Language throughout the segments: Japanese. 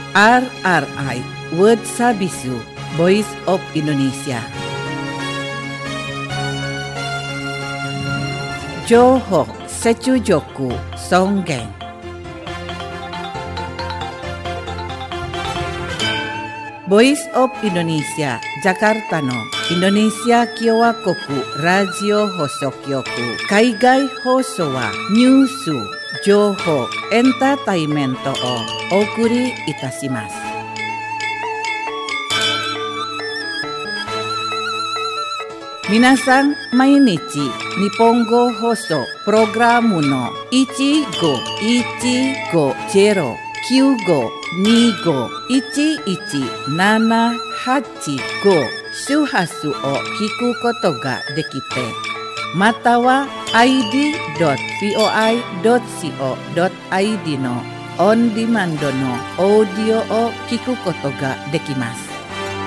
RRI World Sabisu Voice of Indonesia. Johok Secujoku Songgeng. Voice of Indonesia Jakarta no Indonesia Kyowa Koku Radio Hosokyoku Kaigai Hoso wa Nyusu Johok Entertainmento o Okuri Itashimasu. Minasan mainichi Nihongo Hoso Programu no 15-15-95-11-785 周波数を聞くことができて、または id.voi.co.id のオンディマンドのオーディオを聞くことができます。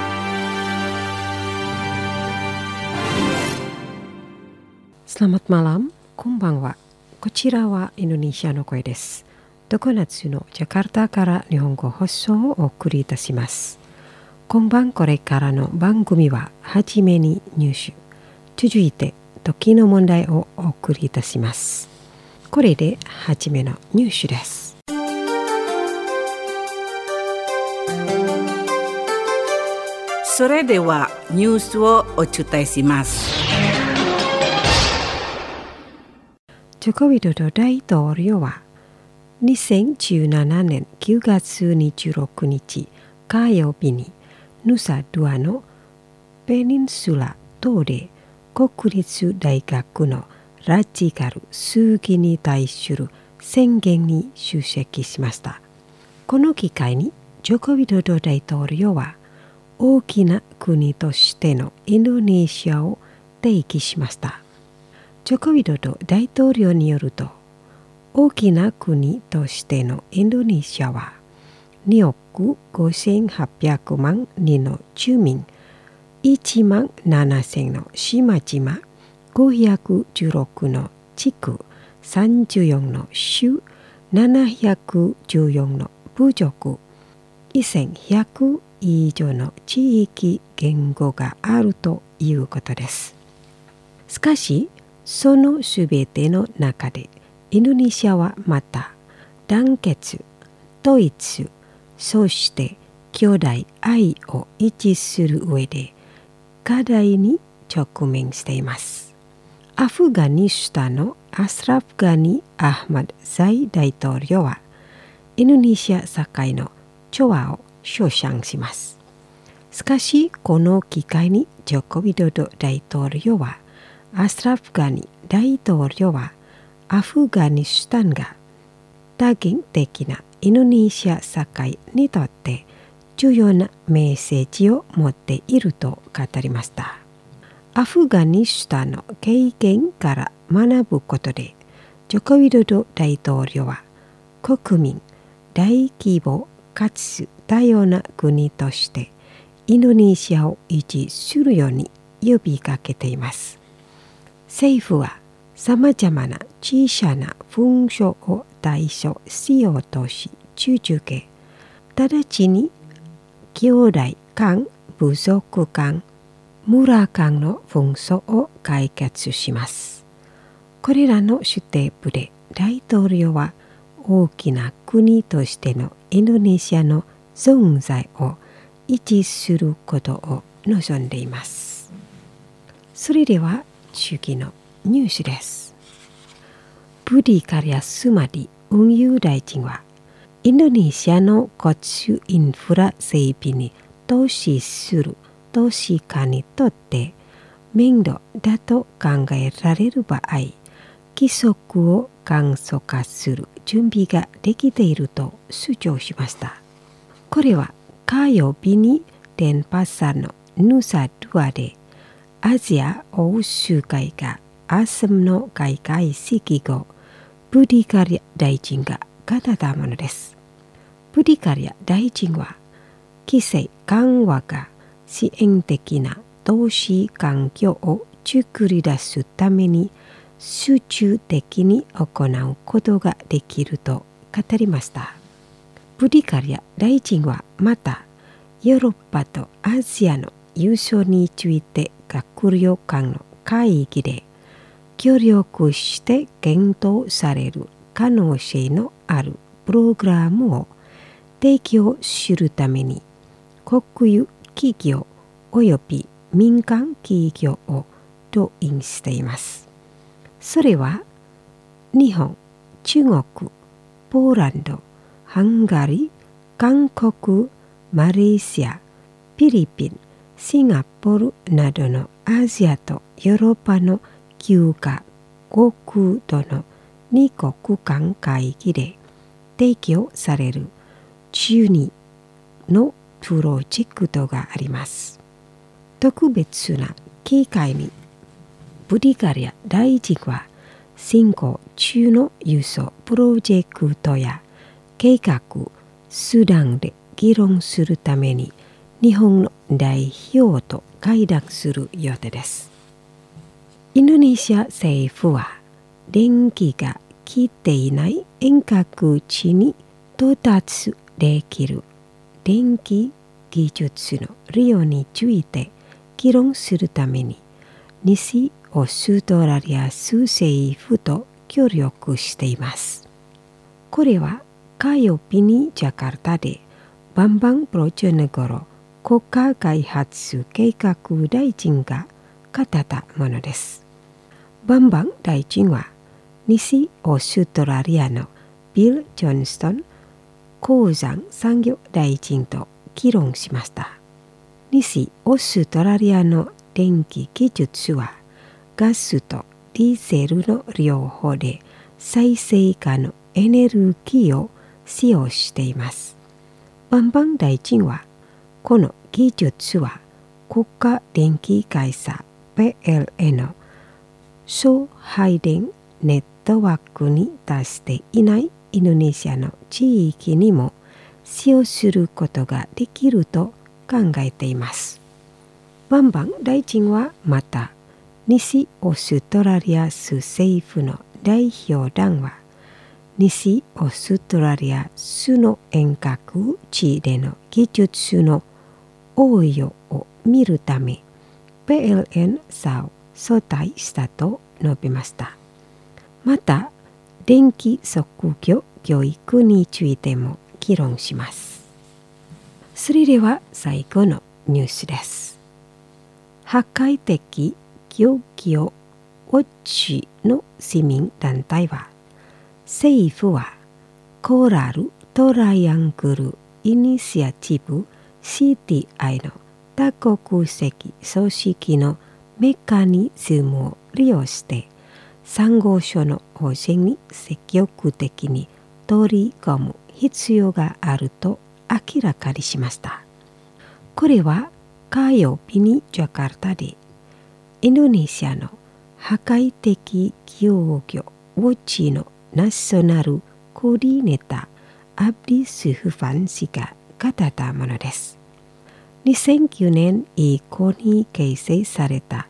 Selamat malam, konbanwa. こちらはインドネシアの声です。常夏のジャカルタから日本語放送をお送りいたします。今晩これからの番組ははじめにニュース、続いて時の問題をお送りいたします。これではじめのニュースです。 それではニュースをお伝えします。 ジョコウィドド大統領は2017年9月26日火曜日にヌサドゥアのペニンスラ島で国立大学のラジカル数議に対する宣言に出席しました。この機会にジョコウィドド大統領は大きな国としてのインドネシアを提起しました。ジョコウィドド大統領によると、大きな国としてのインドネシアは2億5800万人の住民、1万7000の島々、516の地区、34の州、714の部族、1100以上の地域言語があるということです。しかし、そのすべての中で、インドネシアはまた団結、統一、そして兄弟愛を維持する上で課題に直面しています。アフガニスタンのアスラフ・ガニ・アフマド・ザイ大統領はインドネシア社会の調和を称賛します。しかしこの機会にジョコウィドド大統領はアスラフ・ガニ大統領はアフガニスタンが多元的なインドネシア社会にとって重要なメッセージを持っていると語りました。アフガニスタンの経験から学ぶことで、ジョコウィドド大統領は国民大規模かつ多様な国としてインドネシアを維持するように呼びかけています。政府はさまざまな小さな紛争を対処しようとし続け、直ちに兄弟間、部族間、村間の紛争を解決します。これらのステップで大統領は大きな国としてのインドネシアの存在を維持することを望んでいます。それでは次のニュースです。ブディカリア・スマディ運輸大臣はインドネシアの交通インフラ整備に投資する投資家にとって面倒だと考えられる場合、規則を簡素化する準備ができていると主張しました。これは火曜日にデンパサのヌサドゥアでアジア欧州会がASEMの開会式後、ブディカリア大臣が語ったものです。ブディカリア大臣は、規制緩和が支援的な投資環境を作り出すために集中的に行うことができると語りました。 ブディカリア大臣はまたヨーロッパとアジアの優勝について閣僚間の会議で協力して検討される可能性のあるプログラムを提供するために国有企業および民間企業を動員しています。それは日本、中国、ポーランド、ハンガリー、韓国、マレーシア、フィリピン、シンガポールなどのアジアとヨーロッパの9カ国との2国間会議で提供される12のプロジェクトがあります。特別な機会にブディカリア大臣は進行中の輸送プロジェクトや計画手段で議論するために日本の代表と会談する予定です。インドネシア政府は電気が来ていない遠隔地に到達できる電気技術の利用について議論するために西オーストラリア州政府と協力しています。これは火曜日にジャカルタでバンバンプロジョネゴロ国家開発計画大臣が語ったものです。バンバン大臣は西オーストラリアのビル・ジョンストン鉱山産業大臣と議論しました。西オーストラリアの電気技術はガスとディーゼルの両方で再生可能エネルギーを使用しています。バンバン大臣はこの技術は国家電気会社 PLN の送配電ネットワークに達していないインドネシアの地域にも使用することができると考えています。バンバン大臣はまた西オーストラリア州政府の代表団は西オーストラリア州の遠隔地での技術の応用を見るため PLN 社を招待したと述べました。また電気職業教育についても議論します。それでは最後のニュースです。破壊的漁業ウォッチの市民団体は政府はコーラルトライアングルイニシアチブ CTI の多国籍組織のメカニズムを利用してサンゴ礁の保全に積極的に取り込む必要があると明らかにしました。これは火曜日にジャカルタでインドネシアの破壊的漁業ウォッチのナショナルコーディネーターアブディ・スフファン氏が語ったものです。2009年以降に形成された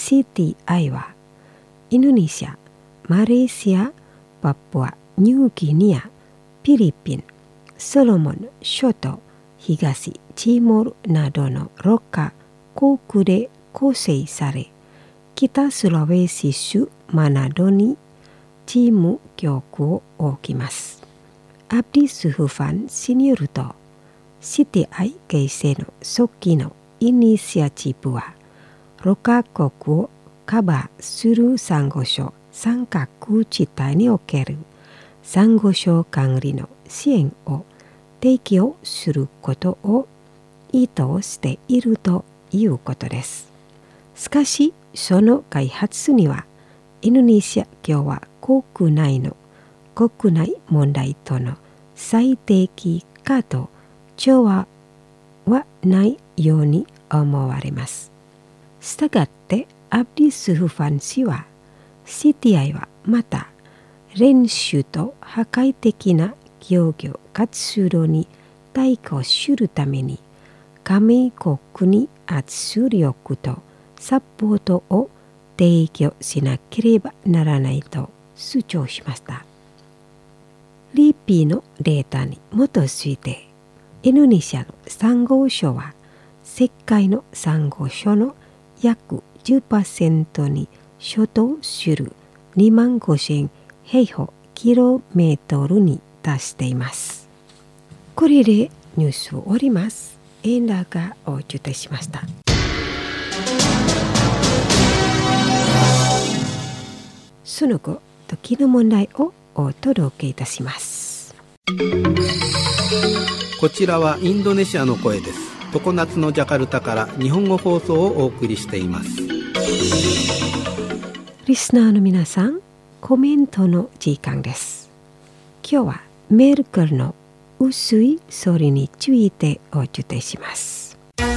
CTI はインドネシア、マレーシア、パプア、ニューギニア、フィリピン、ソロモン諸島、東チモールなどの6カ国で構成され、北スラウェーシ州マナドにチーム局を置きます。アブディ・スフファン氏によると、CTI 形成の初期のイニシアチブは、6カ国をカバーするサンゴ礁三角地帯におけるサンゴ礁管理の支援を提供することを意図しているということです。しかし、その開発にはインドネシア共和国内の国内問題との最適化と調和はないように思われます。したがってアブディ・スフファン氏は CTI はまた練習と破壊的な漁業活動に対抗するために加盟国に圧力とサポートを提供しなければならないと主張しました。リ FP のデータに基づいて、インドネシアの産業省は世界の産業省の約 10% に相当する25,000平方キロメートルに達しています。これでニュースを終わります。円高をお伝えしました。その後、時の問題をお届けいたします。 こちらはインドネシアの声です。常夏のジャカルタから日本語放送をお送りしています。 リスナーの皆さん、コメントの時間です。今日はメルケルの薄い総理についてお伝えします。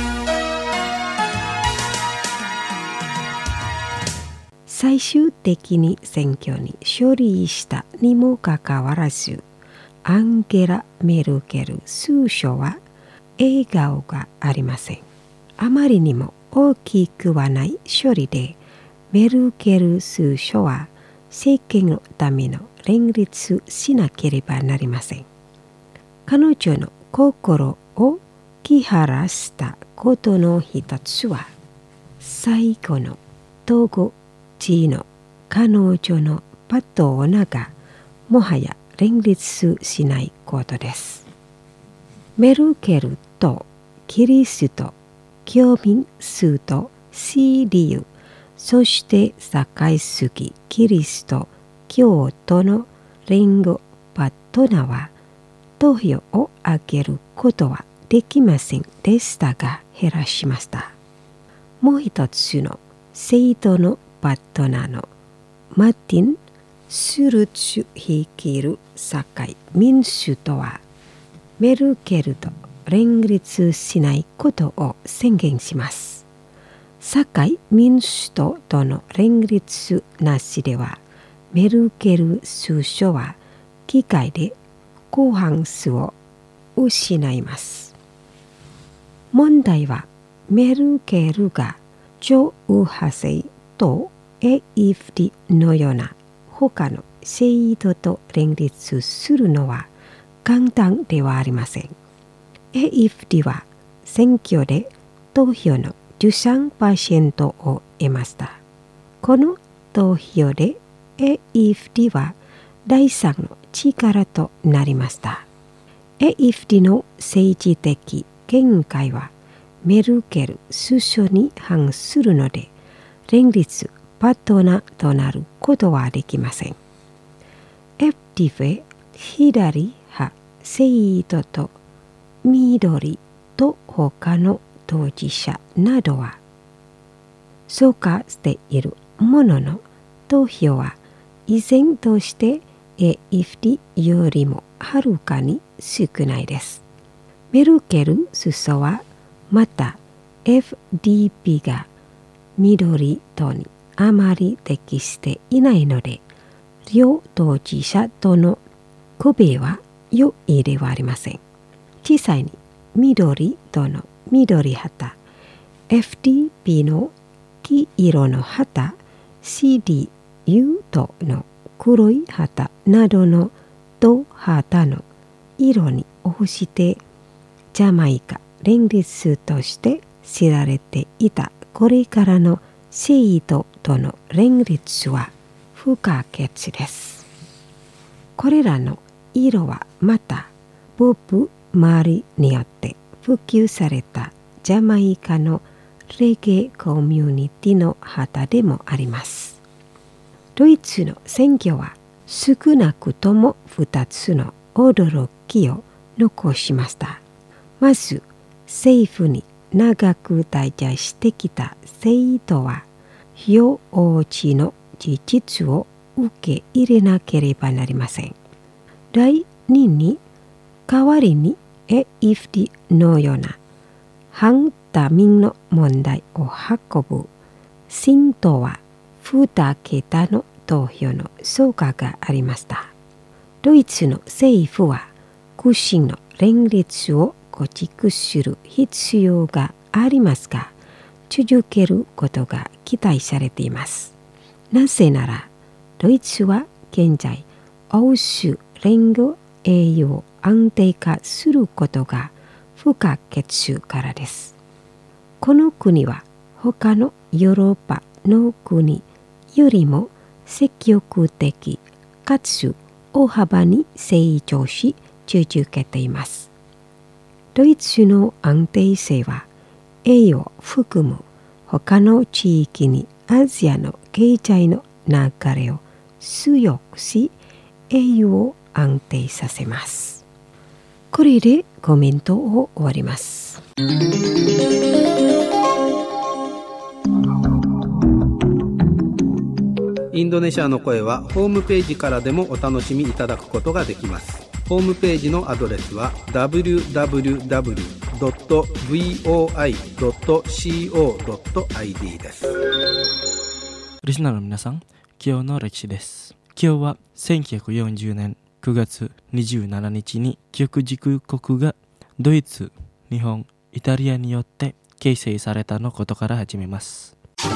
最終的に選挙に勝利したにもかかわらず、アンゲラ・メルケル首相は笑顔がありません。あまりにも大きくはない勝利で、メルケル首相は政権のための連立しなければなりません。彼女の心を気晴らしたことの一つは、最後の統合地の彼女のパトーナがもはや連立しないことです。メルケルとキリスト、教民数と CDU、そして社会主義キリスト教徒の連合パトナは投票を上げることはできませんでしたが減らしました。もう一つの政党のパトナのマティン・スルツ率いる社会民主党はメルケルと連立しないことを宣言します。社会民主党との連立なしではメルケル首相は議会で過半数を失います。問題はメルケルが超右派政党 AFD のような他の政党と連立するのは簡単ではありません。AFD は選挙で投票の 13% を得ました。この投票で AFD は第3の力となりました。AFD の政治的見解はメルケル首相に反するので、連立パトナとなることはできません。FDP 左派政党と緑と他の当事者などは参加しているものの、投票は依然として AFD よりもはるかに少ないです。メルケル首相はまた FDP が緑党にあまり適していないので、両当事者との区別は良いではありません。実際に緑党の緑旗、FDP の黄色の旗、CDU 党の黒い旗などの党旗の色に応じてジャマイカ連立として知られていたこれからの政党との連立は不可欠です。これらの色はまたボブ・マリによって普及されたジャマイカのレゲエコミュニティの旗でもあります。ドイツの選挙は少なくとも2つの驚きを残しました。まず、政府に長く滞在してきた政党は票落ちの事実を受け入れなければなりません。第2に、代わりに AFD のような反多民の問題を運ぶ新党は2桁の投票の総価がありました。ドイツの政府は屈伸の連立を構築する必要がありますが、続けることが期待されています。なぜなら、ドイツは現在欧州連合栄養を安定化することが不可欠からです。この国は他のヨーロッパの国よりも積極的かつ大幅に成長し続けています。ドイツの安定性は栄養を含む他の地域にアジアの経済の流れを強くし栄養を安定させます。これでコメントを終わります。 インドネシアの声はホームページからでもお楽しみいただくことができます。ホームページのアドレスは www.voi.co.id です。 リスナーの皆さん、今日の歴史です。今日は1940年9月27日に旧軸国がドイツ、日本、イタリアによって形成されたのことから始めます。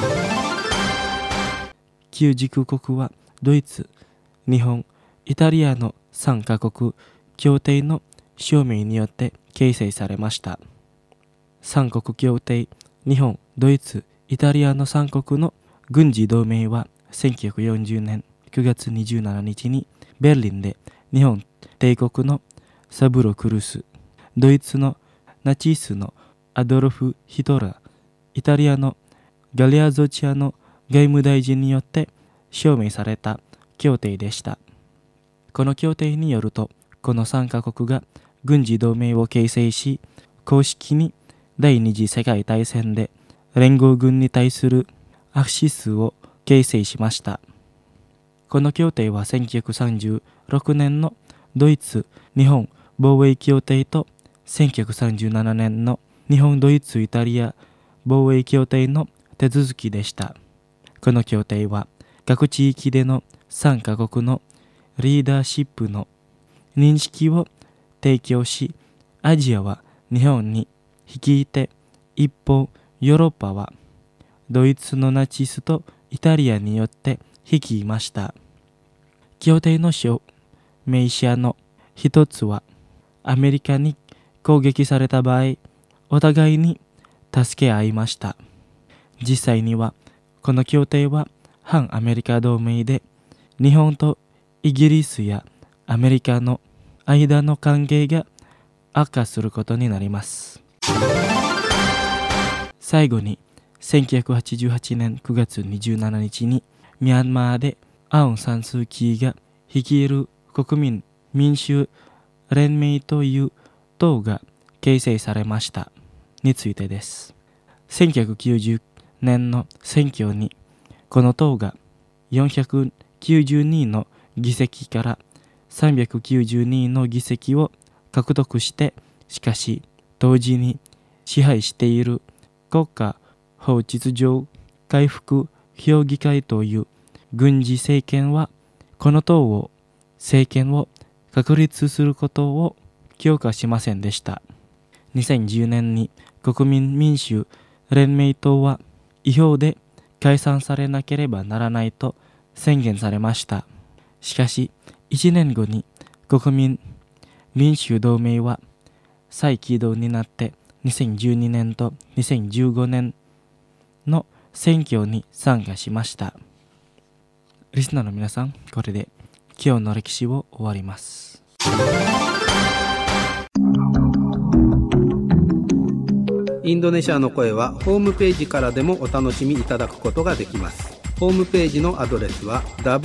旧軸国はドイツ、日本、イタリアの3カ国協定の署名によって形成されました。3国協定、日本、ドイツ、イタリアの3国の軍事同盟は1940年9月27日にベルリンで日本帝国のサブロ・クルス、ドイツのナチスのアドルフ・ヒトラー、イタリアのガリアゾチアの外務大臣によって署名された協定でした。この協定によると、この3カ国が軍事同盟を形成し、公式に第二次世界大戦で連合軍に対するアクシスを形成しました。この協定は1936年のドイツ・日本防衛協定と1937年の日本・ドイツ・イタリア防衛協定の手続きでした。この協定は各地域での3カ国のリーダーシップの認識を提供し、アジアは日本に率いて、一方ヨーロッパはドイツのナチスとイタリアによって率いました。協定の署名者の一つは、アメリカに攻撃された場合、お互いに助け合いました。実際にはこの協定は反アメリカ同盟で、日本とイギリスやアメリカの間の関係が悪化することになります。最後に1988年9月27日にミャンマーでアウン・サン・スー・キーが率いる国民民主連盟という党が形成されましたについてです。1990年の選挙にこの党が492の議席から392の議席を獲得して、しかし同時に支配している国家法秩序回復評議会という軍事政権はこの党を政権を確立することを許可しませんでした。2010年に国民民主連盟党は違法で解散されなければならないと宣言されました。しかし1年後に国民民主同盟は再起動になって2012年と2015年の選挙に参加しました。リスナーの皆さん、これで今日の歴史を終わります。 インドネシアの声はホームページからでもお楽しみいただくことができます。ホームページのアドレスは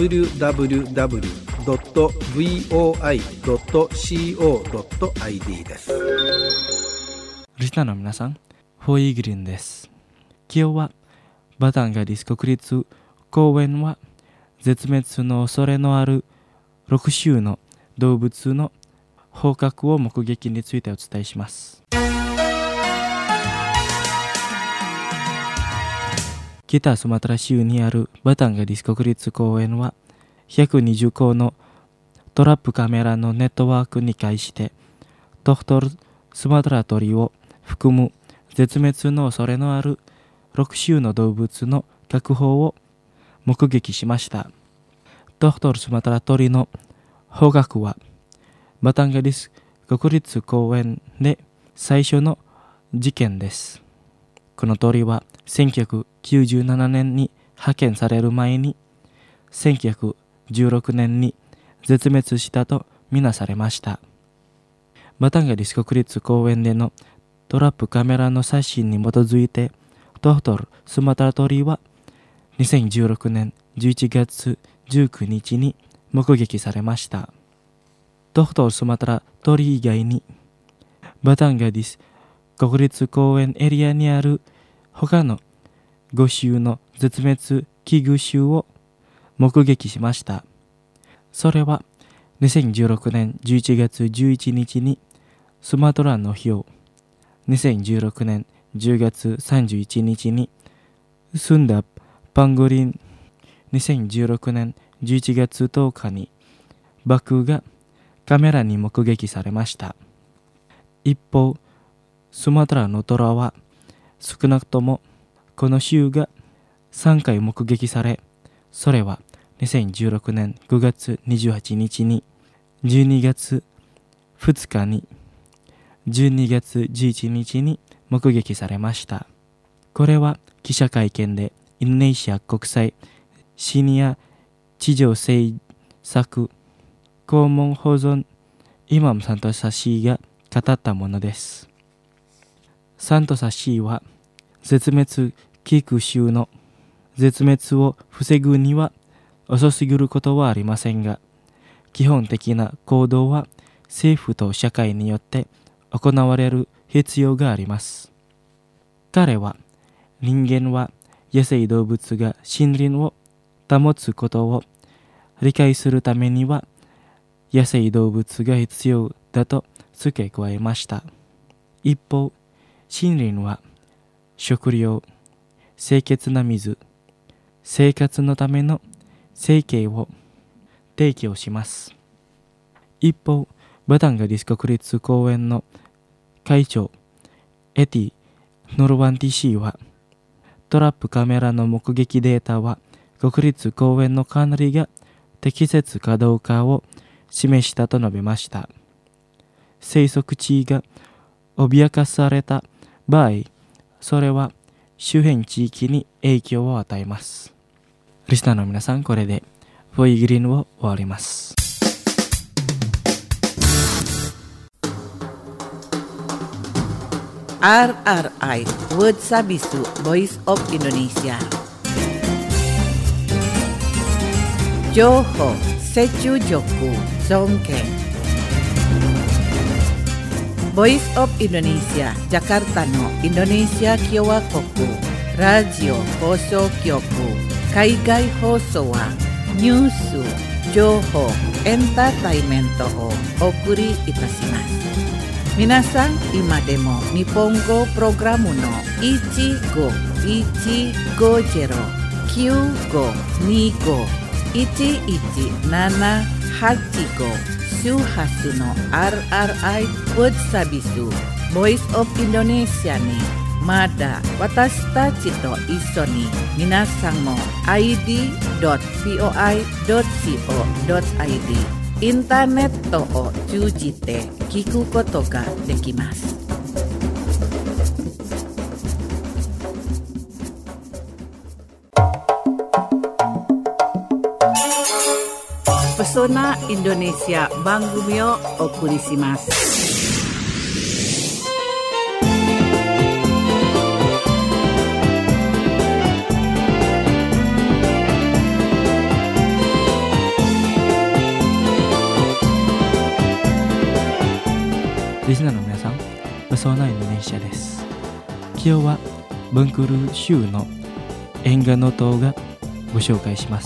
www.voi.co.id です。 リスナーの皆さん、フォイグリンです。今日はバタンガディス国立公園は絶滅の恐れのある6種の動物の捕獲を目撃についてお伝えします。北スマトラ州にあるバタンガディス国立公園は120個のトラップカメラのネットワークに介してトクトルスマトラ鳥を含む絶滅の恐れのある6種の動物の確保を目撃しました。トクトルスマトラ鳥の捕獲はバタンガリス国立公園で最初の事件です。この鳥は1997年に派遣される前に1916年に絶滅したとみなされました。バタンガリス国立公園でのトラップカメラの写真に基づいてトホトルスマトラ鳥は2016年11月19日に目撃されました。トホトルスマトラ鳥以外にバタンガリス国立公園エリアにある他の5種の絶滅危惧種を目撃しました。それは2016年11月11日にスマトラのヒョウ、2016年10月31日にスンダパンゴリン、2016年11月10日にバクがカメラに目撃されました。一方、スマトラのトラは少なくともこの週が3回目撃され、それは2016年9月28日に、12月2日に、12月11日に目撃されました。これは記者会見でインドネシア国際シニア地上政策公文保存イマムサントサシーが語ったものです。サントサシーは絶滅危惧種の絶滅を防ぐには遅すぎることはありませんが、基本的な行動は政府と社会によって行われる必要があります。彼は人間は野生動物が森林を保つことを理解するためには野生動物が必要だと付け加えました。一方、森林は食料、清潔な水、生活のための生計を提供します。一方、バタンガリス国立公園の会長エティ・ノルワンティシーは、トラップカメラの目撃データは国立公園の管理が適切かどうかを示したと述べました。生息地が脅かされた場合、それは周辺地域に影響を与えます。リスナーの皆さん、これでフォイグリーンを終わります。 RRI Word Sabisu Voice of Indonesia 情報、接中辱、尊敬 Voice of Indonesia Jakarta のインドネシア共和国ラジオ放送局海外放送はニュース、情報、エンターテイメントをお送りいたします。皆さん、今でも日本語プログラムの1515251178周波数の RRI Word Sabisu Voice of Indonesia にまだ私たちと一緒に皆さんも id.poi.co.id インターネットを通じて聞くことができます。Pesona Indonesia 番組をお送りします。 リスナーの皆さん、ペソナインドネシアです。今日はベンクル州のエンガノ島がご紹介します。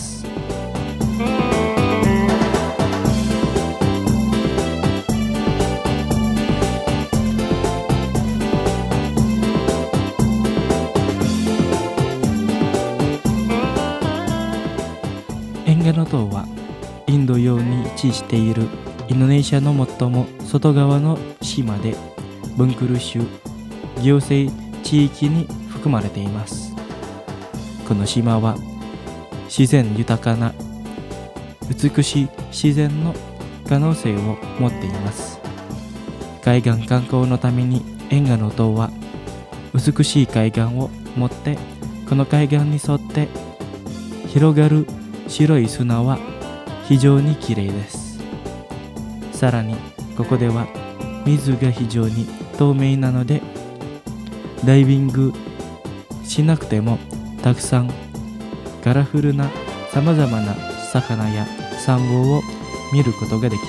エンガノ島はインド洋に位置しているインドネシアの最も外側の島で、ベンクル州行政地域に含まれています。この島は自然豊かな美しい自然の可能性を持っています。海岸観光のために遠賀の島は美しい海岸を持って、この海岸に沿って広がる白い砂は非常にきれいです。さらにここでは水が非常に透明なので、ダイビングしなくてもたくさんカラフルなさまざまな魚やサンゴを見ることができます。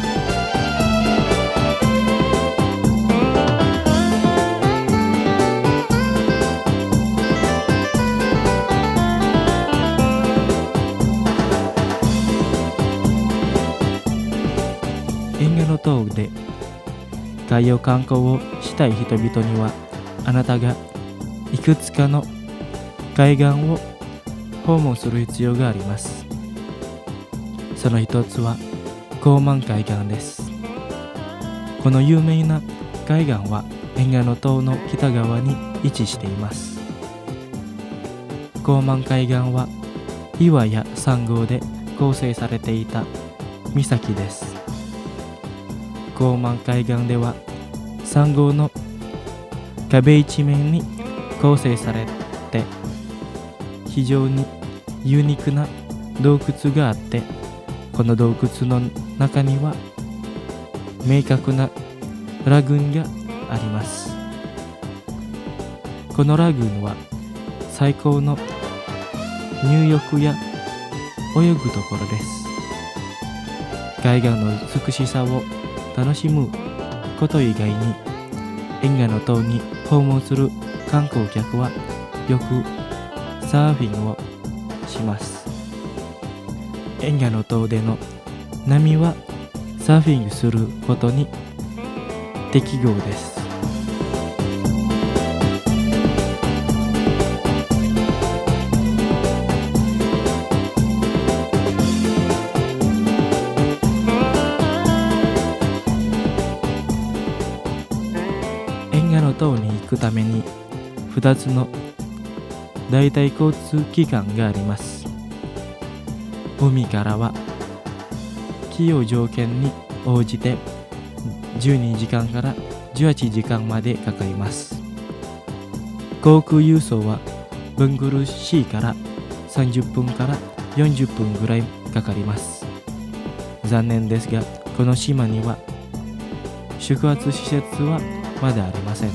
遠賀の島で海洋観光をしたい人々には、あなたがいくつかの海岸を訪問する必要があります。その一つはコーマン海岸です。この有名な海岸は遠賀の島の北側に位置しています。コーマン海岸は岩やサンゴで構成されていた岬です。コーマン海岸ではサンゴの壁一面に構成されて、非常にユニークな洞窟があって、この洞窟の中には明確なラグーンがあります。このラグーンは最高の入浴や泳ぐところです。海岸の美しさを楽しむこと以外に、遠賀の島に訪問する観光客はよくサーフィンをします。遠賀の島での波はサーフィングすることに適合です。遠賀の島に行くために2つの代替交通機関があります。海からは気象条件に応じて12時間から18時間までかかります。航空輸送はブングルシーから30分から40分ぐらいかかります。残念ですが、この島には宿泊施設はまだありません。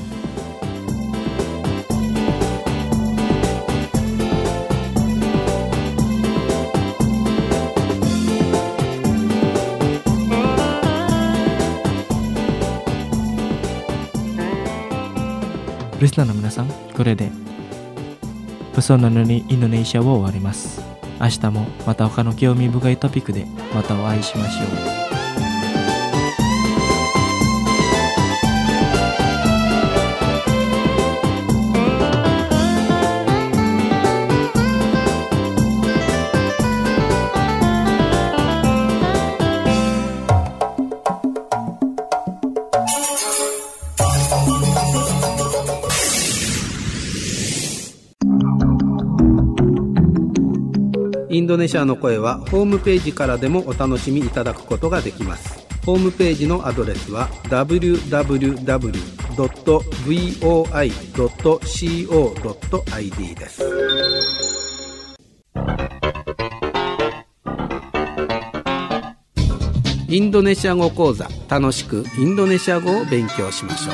リスナーの皆さん、これでプソナのにインドネシアを終わります。明日もまた他の興味深いトピックでまたお会いしましょう。 インドネシアの声はホームページからでもお楽しみいただくことができます。ホームページのアドレスは www.voi.co.id です。インドネシア語講座、楽しくインドネシア語を勉強しましょう。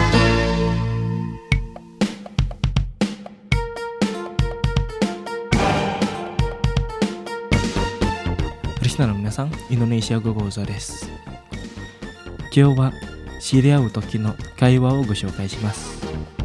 リスナーの皆さん、インドネシア語講座です。今日は知り合う時の会話をご紹介します。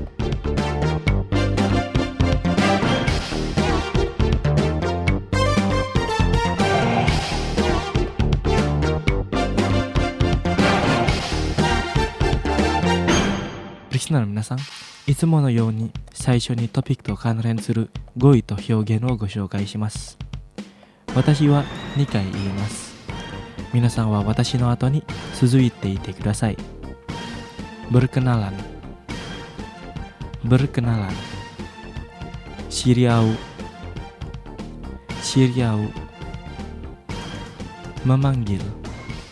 リスナーの皆さん、いつものように最初にトピックと関連する語彙と表現をご紹介します。私は2回言います。皆さんは私の後に続いていてください。Berkenalan, berkenalan, Syiriau, Syiriau, memanggil,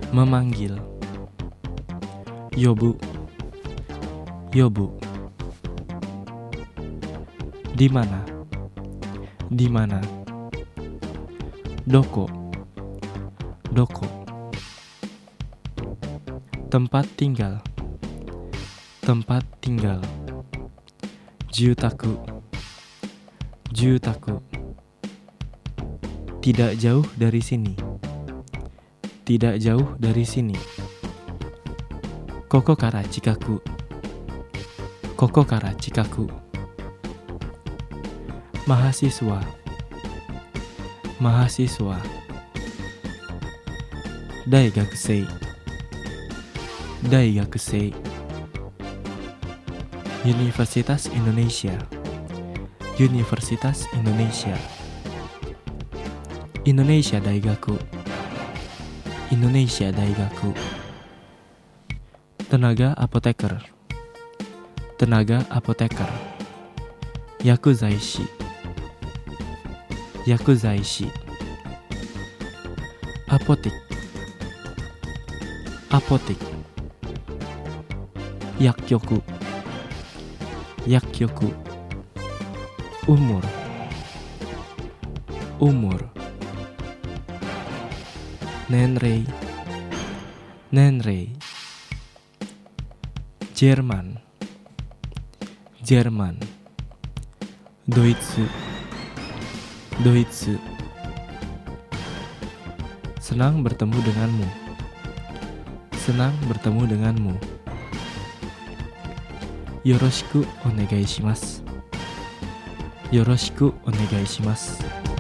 memanggil. Yobu, yobu. Di mana? Di mana? Doko, doko. Tempat tinggal, tempat tinggal. Jutaku, jutaku. Tidak jauh dari sini, tidak jauh dari sini. Koko kara chikaku, koko kara chikaku. Mahasiswa, mahasiswa. Daigakusei, daigakusei. Universitas Indonesia, Universitas Indonesia. Indonesia Daigaku, Indonesia Daigaku. Tenaga apoteker, tenaga apoteker. Yakuzaishi, yakuzaishi. Apotik, apotik. Yakkyoku, yakkyoku. Umur, umur. Nenrei, nenrei. Jerman, Jerman. Doitsu, doitsu. Senang bertemu denganmu, senang bertemu denganmu. Yoroshiku onegai shimasu, yoroshiku onegai shimasu.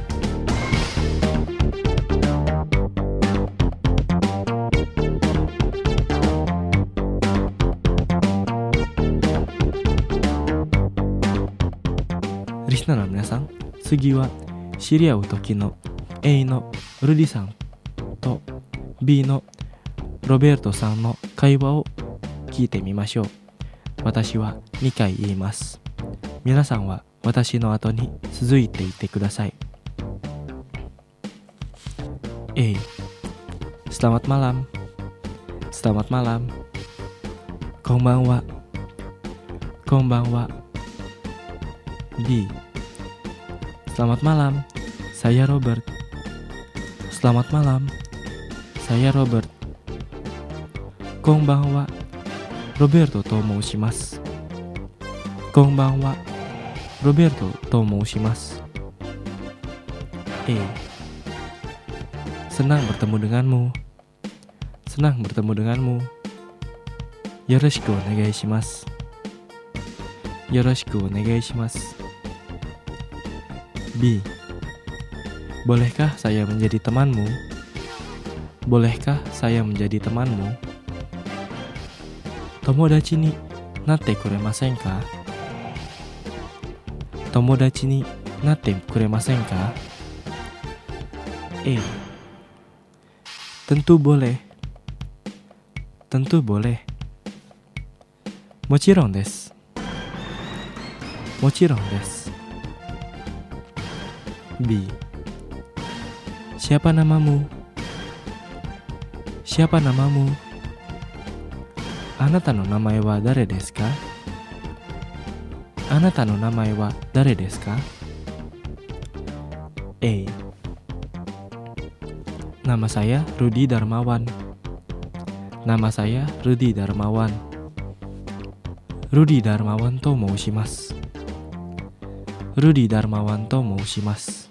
Listenerの皆さん、次は知り合う時の A のルディさんと B のロベルトさんの会話を聞いてみましょう。私は2回言います。皆さんは私の後に続いていってください。A. Selamat malam. Selamat malam. Konbanwa. Konbanwa. B. Selamat malam, saya Robert. Selamat malam, saya Robert. Konbanwa, Roberto to moushimasu. Konbanwa, Roberto to moushimasu. A. Senang bertemu denganmu. Senang bertemu denganmu. Yoroshiku onegai shimasu. Yoroshiku onegai shimasu. B. Bolehkah saya menjadi temanmu? Bolehkah saya menjadi temanmu? Tomodachi ni natte kuremasen ka? Tomodachi ni natte kuremasen ka? A. Tentu boleh. Tentu boleh. Mochiron desu. Mochiron desu. B. Siapa namamu? Siapa namamu? Anata no namae wa dare desu ka? Anata no namae wa dare desu ka? A. Nama saya Rudi Darmawan. Nama saya Rudi Darmawan. Rudi Darmawan to moushimasu. Rudi Darmawan to moushimasu.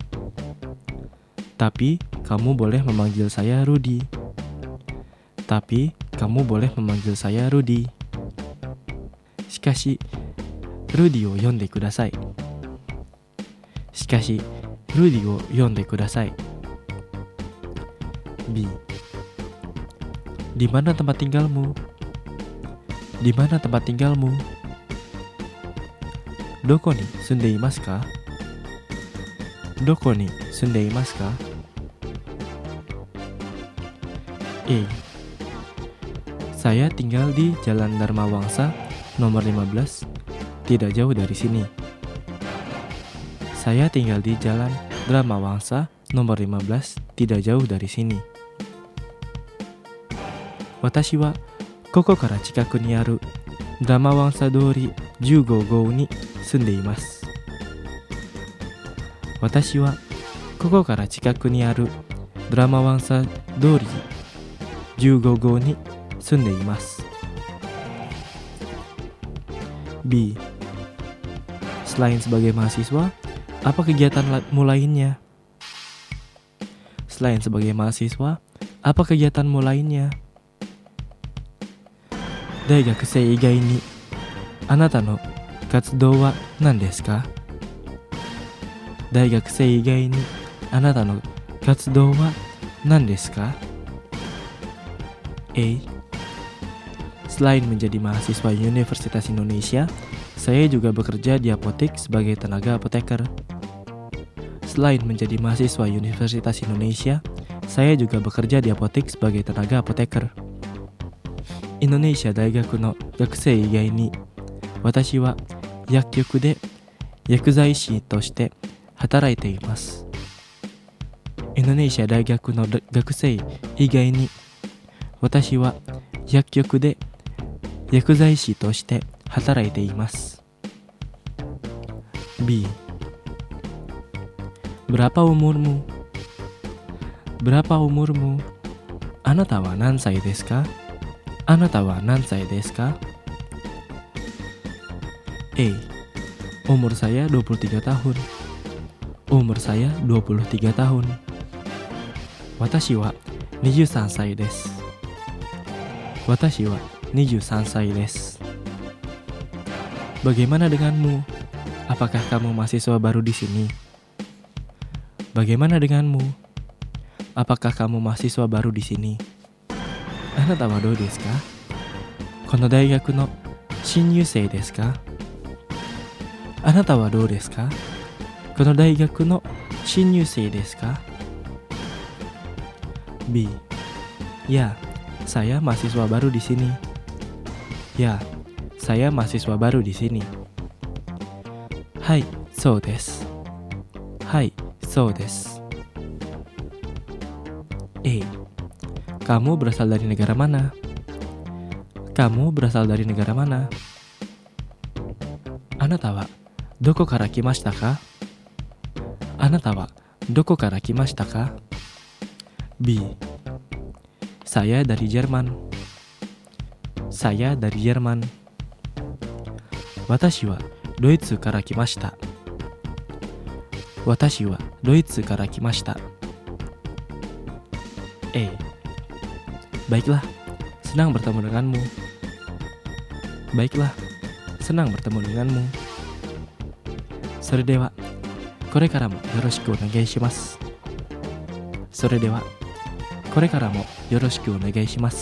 Tapi kamu boleh memanggil saya Rudi. Tapi kamu boleh memanggil saya Rudi. Shikashi, Rudi o yonde kudasai. Shikashi, Rudi o yonde kudasai. B. Di mana tempat tinggalmu? Di mana tempat tinggalmu? Doko ni sundeimasu ka? Doko ni sundeimasu ka? A. Saya tinggal di Jalan Dharma Wangsa nomor 15, tidak jauh dari sini. Saya tinggal di Jalan Dharma Wangsa nomor 15, tidak jauh dari sini. 私はここから近くにあるブラマワンサ通り15号に住んでいます。私はここから近くにあるブラマワンサ通り15号に住んでいます。B. Selain sebagai mahasiswa, apa kegiatanmu lainnya? Selain sebagai mahasiswa, apa kegiatanmu lainnya? 大学生以外にあなたの活動は何ですか？大学生以外にあなたの活動は何ですか？ A. Selain menjadi mahasiswa Universitas Indonesia, saya juga bekerja di apotek sebagai tenaga apoteker. Selain menjadi mahasiswa Universitas Indonesia, saya juga bekerja di apotek sebagai tenaga apoteker. インドネシア大学の学生以外に私は薬局で薬剤師として働いています。インドネシア大学の学生以外に私は薬局で薬剤師として働いています。 B. Berapa umurmu? Berapa umurmu? あなたは何歳ですか？あなたは何歳ですか？ A. Umur saya 23 tahun. Umur saya 23 tahun. 私は23歳です。私は23歳です。 Bagaimana denganmu? Apakah kamu mahasiswa baru di sini? Bagaimana denganmu? Apakah kamu mahasiswa baru di sini? あなたはどうですか？この大学の新入生ですか？あなたはどうですか？この大学の新入生ですか？ B. Ya, saya mahasiswa baru di sini. Ya, saya mahasiswa baru di sini. Hai,そうです。はい、そうです。A. Kamu berasal dari negara mana? Kamu berasal dari negara mana? あなたはどこから来ましたか？あなたはどこから来ましたか？ B. Saya dari Jerman. Saya dari Jerman. 私はドイツから来ました。私はドイツから来ました。 A. Baiklah, senang bertemu denganmu. Baiklah, senang bertemu denganmu. それでは、これからもよろしくお願いします。それでは、これからもよろしくお願いします。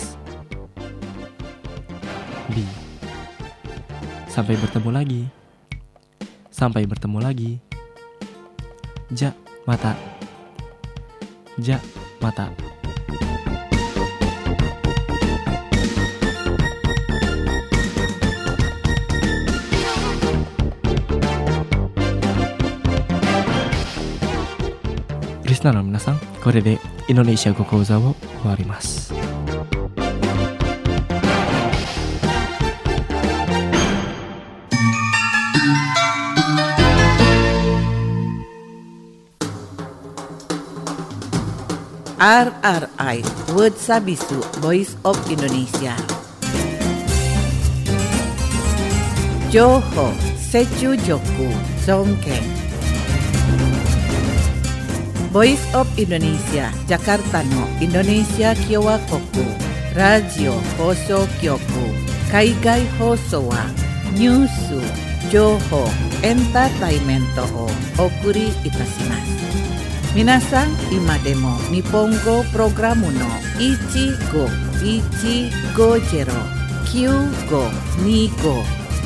B. Sampai bertemu lagi. Sampai bertemu lagi. Ja, mata. Ja, mata. Listenerの皆さん、これでインドネシア語講座を終わります。 RRI Word Sabisu Voice of Indonesia. Joho Sechu Joku Songkeng. Voice of Indonesia Jakarta no Indonesia Kyowa Koku Radio Hoso Kyoku Kaigai Hoso wa Nyusu Joho Entertainment o Okuri Itashimasu. Minasan imademo Nippongo programu no Ichigo Ichigojero Kyugo Nigo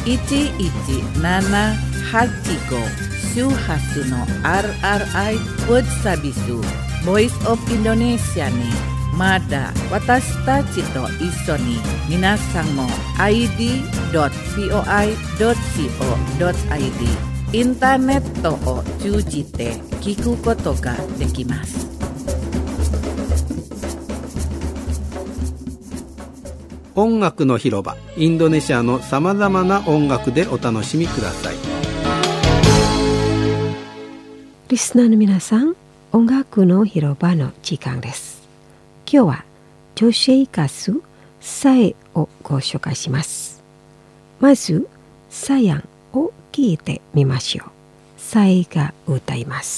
1178 Shuhasu no RRI Word Sabisu Voice of Indonesia ni Mada Watashi tachi to iso ni minasan mo id.voi.co.id インターネットを通じて聞くことができます。 音楽の広場、インドネシアのさまざまな音楽でお楽しみください。 リスナーの皆さん、音楽の広場の時間です。今日は女性歌手サエをご紹介します。まずサヤンを聞いてみましょう。サエが歌います。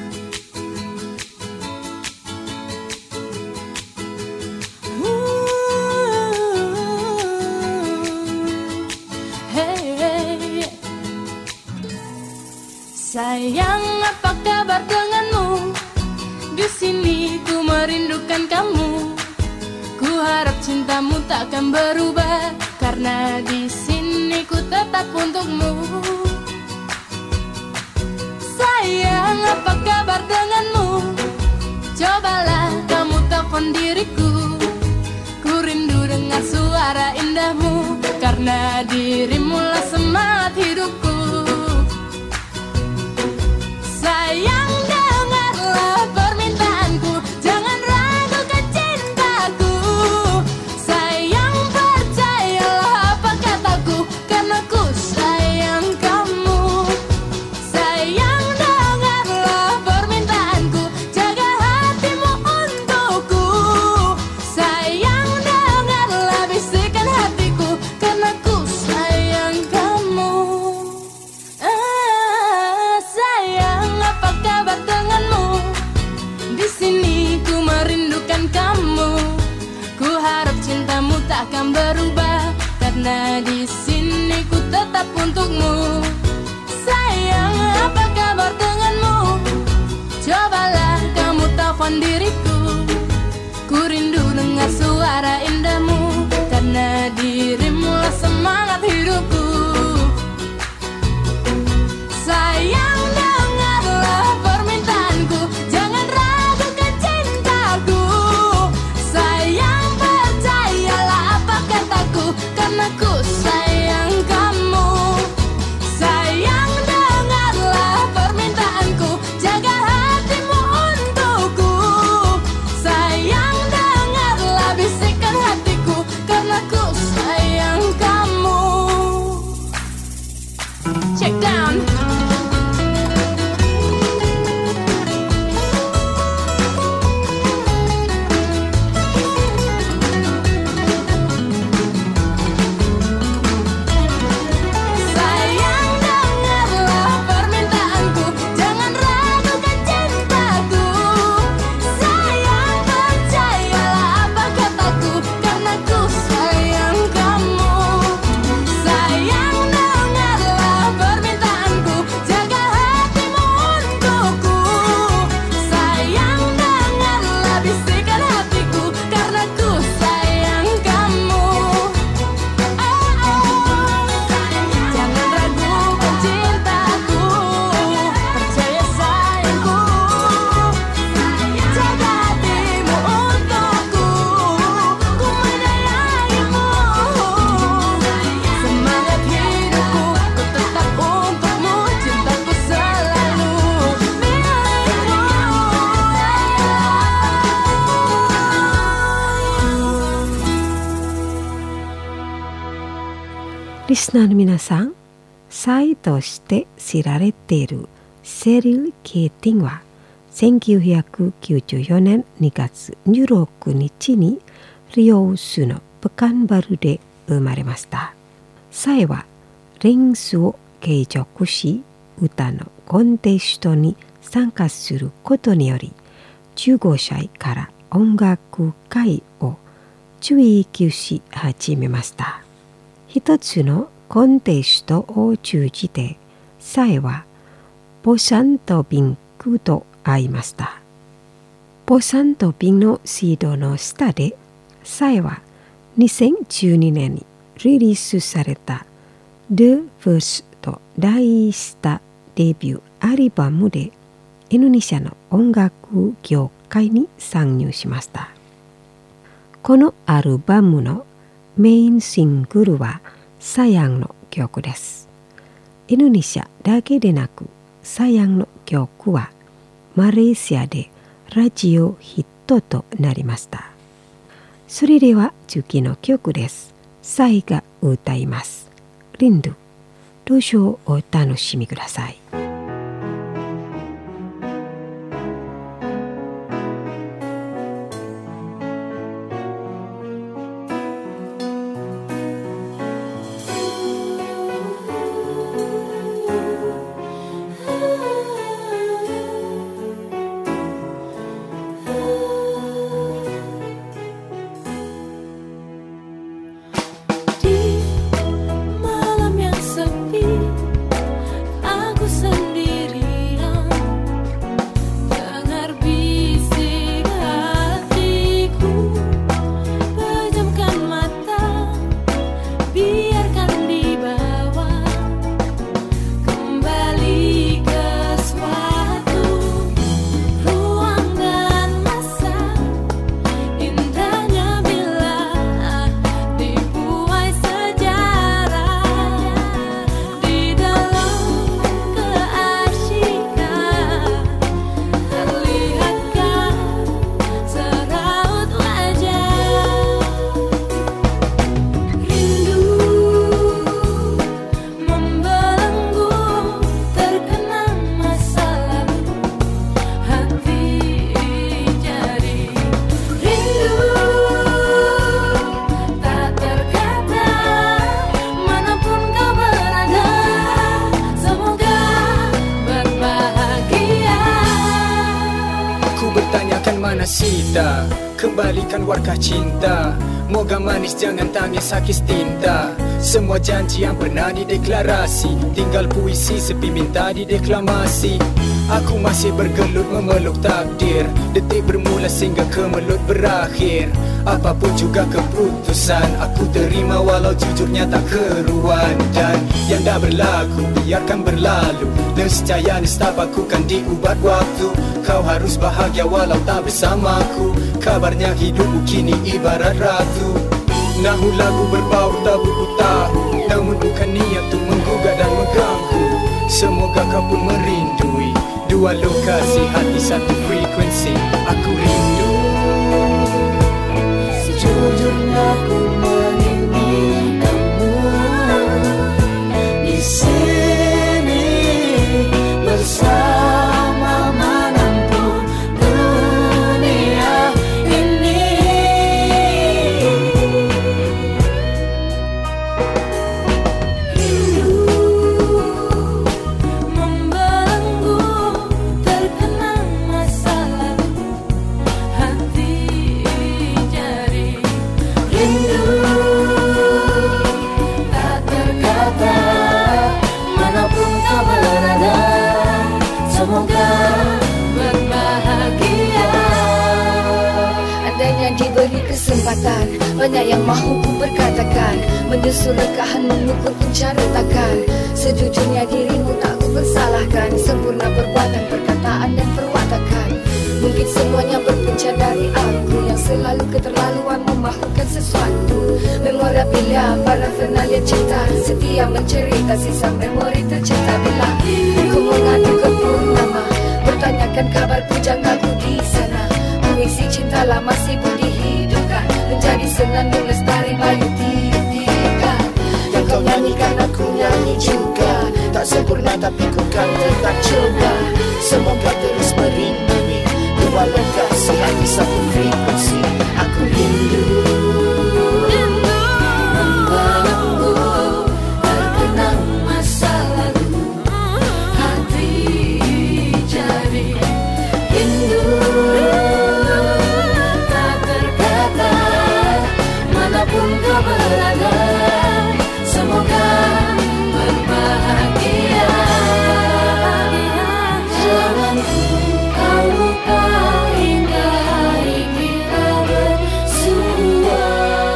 Sayang, apa kabar denganmu? Di sini ku merindukan kamu. Ku harap cintamu takkan berubah, karena di sini ku tetap untukmu. Sayang, apa kabar denganmu? Cobalah kamu telepon diriku. Ku rindu dengar suara indahmu, karena dirimulah semangat hidupku. Sayang, dengarlah permintaanku, jangan ragukan cintaku. Sayang, percayalah apa kataku, karena ku sayang kamu. Sayang, dengarlah permintaanku, jaga hatimu untukku. Sayang, dengarlah bisikan hatiku, karena ku sayang kamu. Apa kabar denganmu? Di sini ku merindukan kamu. Ku harap cintamu takkan berubah, karena di sini ku tetap untukmu. Sayang, apa kabar denganmu? Cobalah kamu telepon diriku. Ku rindu dengar suara indahmu, karena dirimulah semangat hidupku. Sayang, dengarlah permintaanku, jangan ragukan cintaku. Sayang, percayalah apa kataku, karena ku sayang kamu. Sayang, dengarlah permintaanku, jaga hatimu untukku. Sayang, dengarlah bisikan hatiku, karena ku sayang kamu. Check down. リスナーの皆さん、サイとして知られているセリル・ケーティンは1994年2月16日にリオスのペカンバルで生まれました。サイは練習を継続し、歌のコンテストに参加することにより、15歳から音楽界を追求し始めました。一つのコンテストを通じて、サエはポサンとビンクと会いました。ポサンとビンのシードの下で、サエは2012年にリリースされた The First と題したデビューアルバムでインドネシアの音楽業界に参入しました。このアルバムのメインシングルはサヤンの曲です。インドネシアだけでなく、サヤンの曲はマレーシアでラジオヒットとなりました。 それでは次の曲です。サイが歌います。リンドゥ。どうぞお楽しみください。 Sita, kembalikan warkah cinta. Moga manis jangan tangis sakit tinta. Semua janji yang pernah dideklarasi, tinggal puisi sepi minta dideklamasi. Aku masih bergelut memeluk takdir, detik bermula sehingga kemelut berakhir. Apapun juga keputusan aku terima, walau jujurnya tak keruan. Dan yang dah berlaku biarkan berlalu, nescaya nestapaku kan diubat waktu. Kau harus bahagia walau tak bersamaku, kabarnya hidupmu kini ibarat ratu. Nahu lagu berbau tabu ku tahu, namun bukan niat untuk menggugah dan mengganggu. Semoga kau pun merindui dua lokasi hati satu frekuensi. Aku rindu, sejujurnya aku menginginkanmu di sini bersama manapun dunia ini. Rindu membelenggu, terkenang masa lalu, hati jari. Rindu tak terkata, manapun kau berada, semoga berbahagia. Andainya diberi kesempatan, banyak yang mahu ku berkatakan, menyusul rekahan mengukur pun cara takkan. Sejujurnya dirimu tak ku persalahkan, sempurna perbuatan, perkataan dan perwatakan. Mungkin semuanya berpunca dari aku yang selalu keterlaluan memahukan sesuatu. Memorabilia parafernalya cinta, setia mencerita sisa memori tercipta. Bila ku mengadu ke purnama, bertanyakan kabar pujanganku di sana. Puisi cinta lama sibuk dihidupkan, menjadi senandung lestari bayu tiga. Yang kau nyanyikan aku nyanyi juga, tak sempurna tapi ku kan tetap coba. Semoga terus merindui dua lokasi hati satu frekuensi. Aku rindu membelenggu, terkenang masa lalu, hati jadi. Rindu tak terkata, manapun kau berada, semoga berbahagia. Jangan kau lupa hingga hari kita bersua.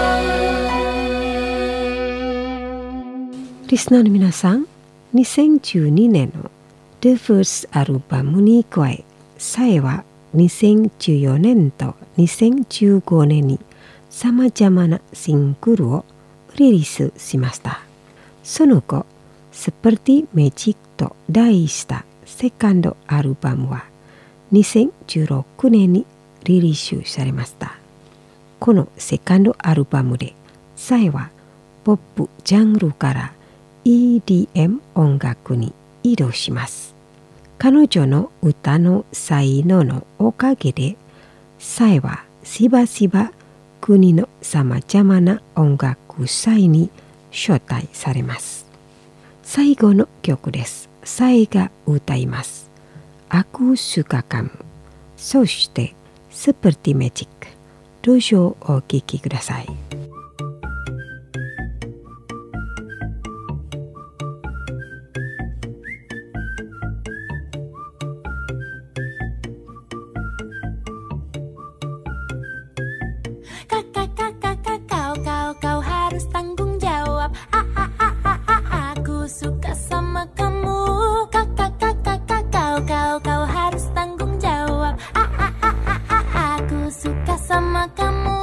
リスナーの皆さん、2012年の The First アルバムに加え、サエは2014年と2015年にさまざまなシングルをリリースしました。その後、Seperti Magic と題したセカンドアルバムは2016年にリリースされました。 このセカンドアルバムでサイはポップジャンルから EDM 音楽に移動します。彼女の歌の才能のおかげでサイはしばしば国のさまざまな音楽祭に招待されます。最後の曲です。サイが歌います。Aku suka kamu。そしてSeperti Magic。どうぞお聴きください。 Kau harus tanggung jawab. Aku suka sama kamu. Kau harus tanggung jawab. Aku suka sama kamu.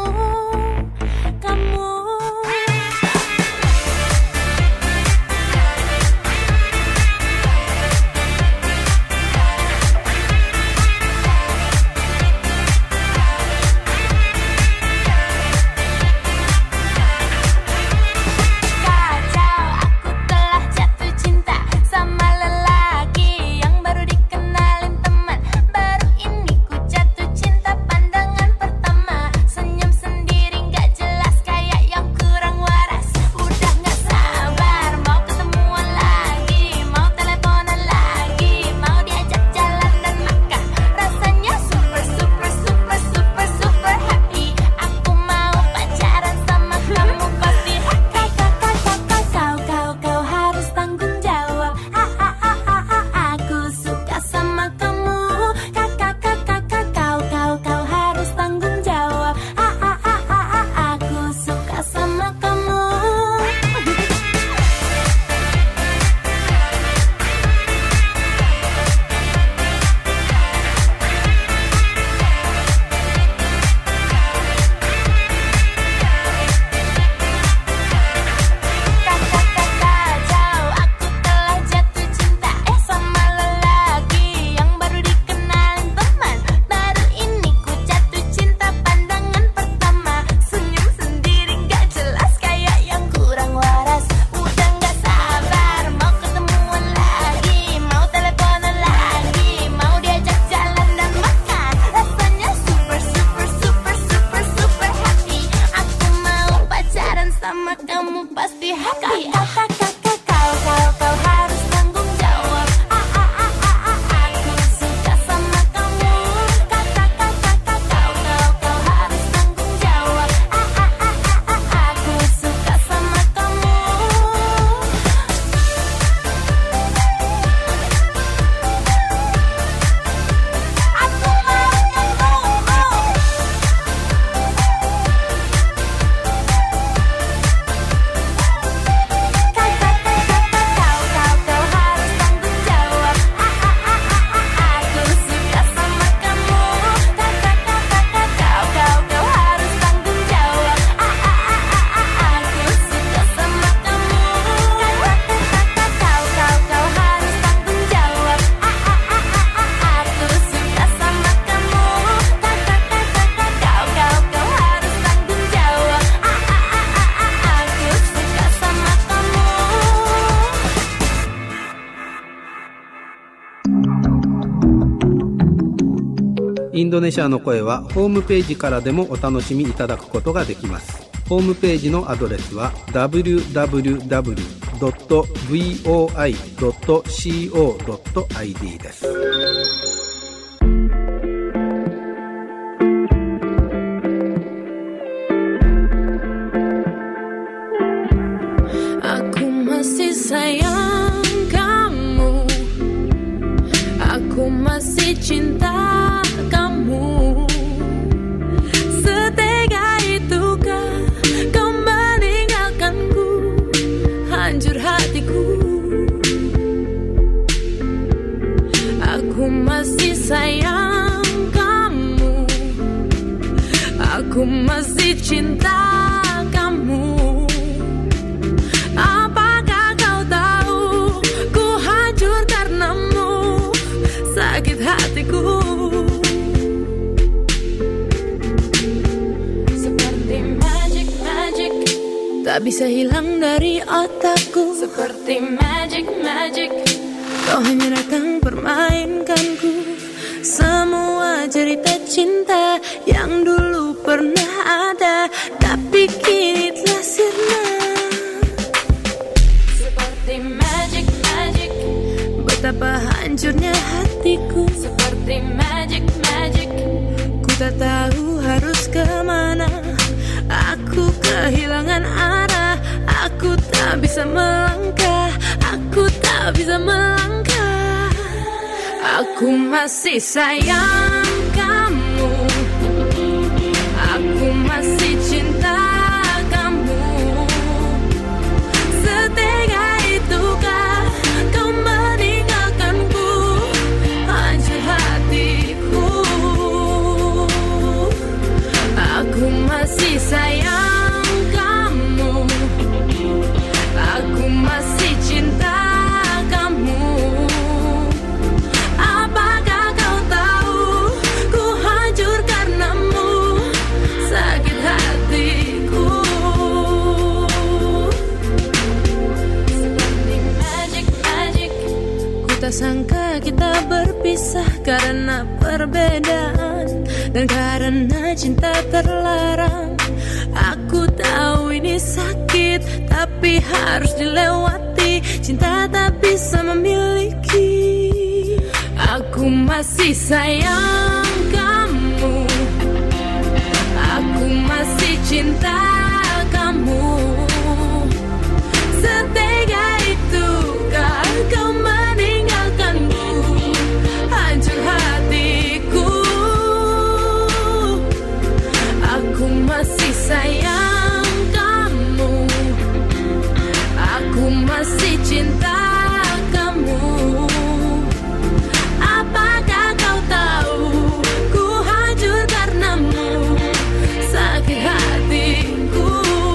インドネシアの声はホームページからでもお楽しみいただくことができます。ホームページのアドレスは www.voi.co.id です。 Aku masih sayang kamu, aku masih cinta kamu. Setega itukah kau meninggalkanku, hancur hatiku. Aku masih sayang kamu, aku masih cinta kamu. Apakah kau tahu ku hancur karenamu, sakit hatiku. tak bisa hilang dari otakku. Seperti magic, magic, kau hanya datang permainkanku. Semua cerita cinta yang dulu pernah ada, tapi kini telah sirna. Seperti magic, magic, betapa hancurnya hatiku. Seperti magic, magic, ku tak tahu harus kemana. Aku kehilangan arah, aku tak bisa melangkah, aku tak bisa melangkah. Aku masih sayang kamu, aku masih cinta kamu. Setega itukah kau meninggalkanku, hancur hatiku. Aku masih sayang kamu, aku masih cinta kamu. Apakah kau tahu ku hancur karenamu, sakit hatiku. Seperti magic, magic, ku tak sangka kita berpisah karena perbedaan dan karena cinta terlarang. Aku tahu ini sakit, tapi harus dilewati. Cinta tak bisa memiliki. Aku masih sayang kamu, aku masih cinta kamu. Setega itukah kau meninggalkanku, hancur hatiku. Aku masih sayang kamu, aku masih cinta kamu. Apakah kau tahu ku hancur karenamu, sakit hatiku.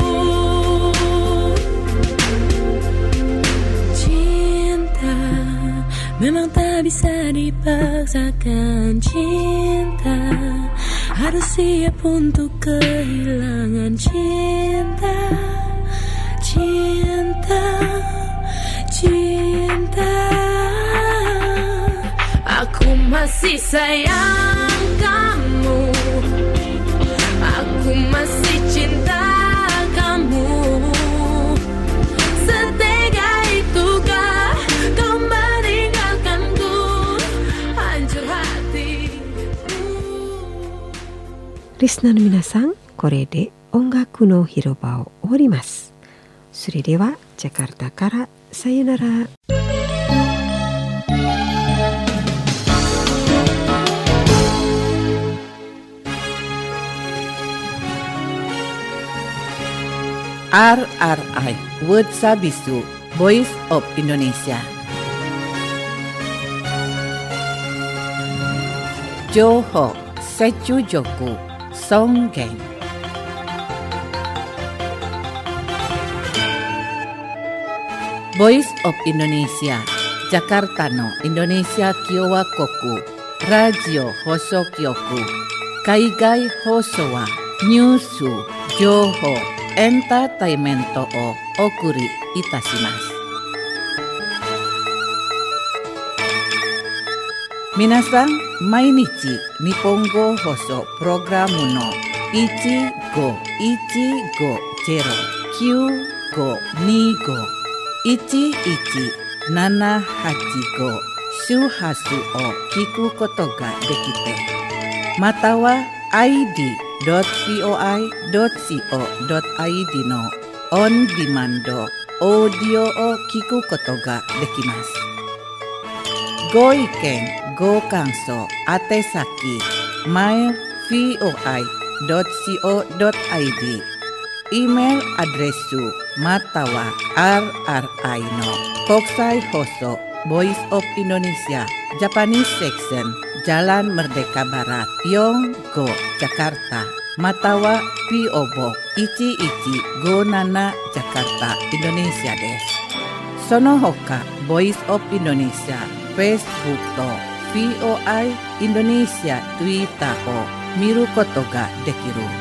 Cinta memang tak bisa dipaksakan. Cinta harus siap untuk kehilangan. Cinta, cinta, cinta. Aku masih sayang kamu, aku masih cinta kamu. Setega itukah kau meninggalkanku, hancur hatiku. Listenerの皆さん、これで音楽の広場を終わります。それではジャカルタからさよなら。 RRI Word Sabisu Voice of Indonesia. Johor Secu Joku Songgeng. Voice of Indonesia Jakarta no Indonesia Kiowa Koku Radio Hoso Kyoku Kaigai Hoso wa Nyusu Johor Entertainmento o okuri itashimasu. Minasan, mainichi Nihongo Hoso Programu no 1515-95-11-785 Shuhasu o kiku koto ga dekite. Matawa id.voi.co.id の on demand オーディオを聞くことができます。ご意見、ご感想、宛先 mail.voi.co.id イメールアドレスまたは RRI の国際放送 Voice of Indonesia Japanese Section Jalan Merdeka Barat Yonggo Jakarta Matawa P.O. Box 1157 Jakarta Indonesia です。その他 Voice of Indonesia Facebook と VOI Indonesia Twitter を見ることができる